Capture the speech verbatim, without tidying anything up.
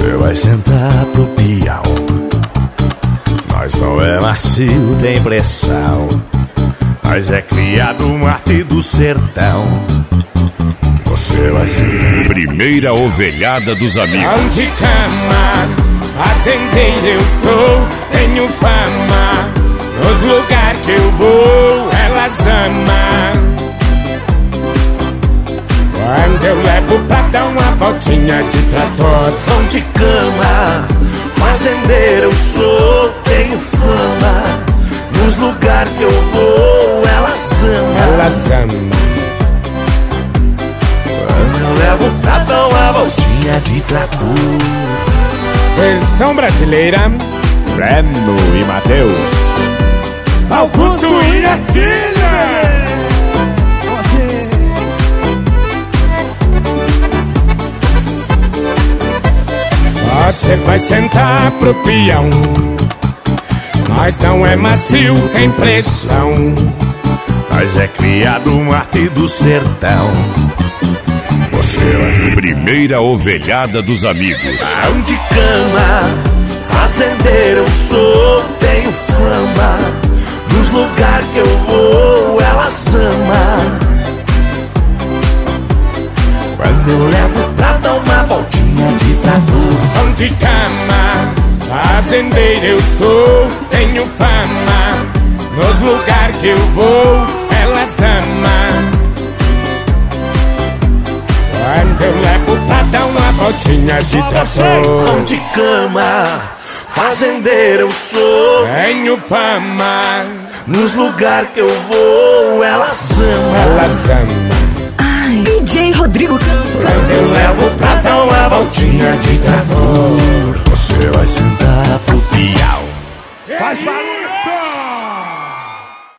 Você vai sentar pro peão. Nós não é macio, tem pressão. Nós é criado Marte do sertão. Você vai ser primeira ovelhada dos amigos. Pão de cama, fazendeiro eu sou, tenho fama. Nos lugares que eu vou, elas amam. Quando eu levo pra dar uma voltinha de trator. Pão de cama, fazendeiro eu sou, tenho fama. Nos lugares que eu vou, elas amam. Elas amam. Quando eu levo pra dar uma voltinha de trator. Versão brasileira, Breno e Matheus. Augusto e Atília. Você vai sentar pro peão. Nós não é macio, tem pressão. Nós é criado Marte do sertão. Você vai ser primeira ovelhada dos amigos. pão de cama, fazendeiro eu sou, tenho fama. Nos lugares que eu vou, elas amam. Quando eu levo pra dar uma voltinha de trator. Pão de cama, fazendeiro eu sou, tenho fama. Nos lugares que eu vou, elas amam. Quando eu levo pra dar uma voltinha de trator. Pão de cama, fazendeiro eu sou, tenho fama. nos lugares que eu vou, elas amam. Elas amam. Ai, D J Rodrigo Campos. Quando eu levo pra dar uma voltinha de trator. Você vai sentar pro peão. Faz balança!